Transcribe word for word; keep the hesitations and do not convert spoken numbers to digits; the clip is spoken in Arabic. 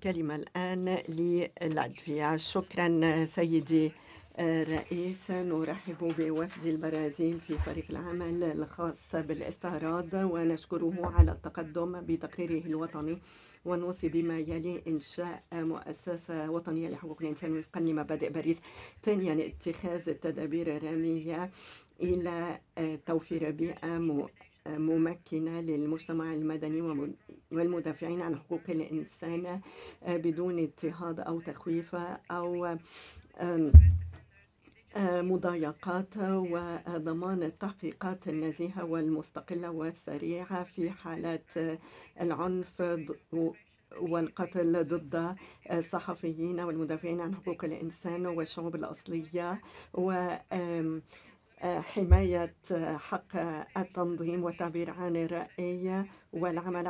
الكلمة الآن للاتفيا. شكرا سيدي الرئيس. نرحب بوفد البرازيل في فريق العمل الخاص بالاستعراض ونشكره على التقدم بتقريره الوطني، ونوصي بما يلي إنشاء مؤسسة وطنية لحقوق الإنسان وفقا لمبادئ باريس. ثانيا، اتخاذ التدابير الرامية إلى توفير بيئة ممكنة للمجتمع المدني والمدافعين عن حقوق الإنسان بدون اضطهاد أو تخويف أو مضايقات، وضمان التحقيقات النزيهة والمستقلة والسريعة في حالات العنف والقتل ضد الصحفيين والمدافعين عن حقوق الإنسان والشعوب الأصلية، و حماية حق التنظيم والتعبير عن الرأي والعمل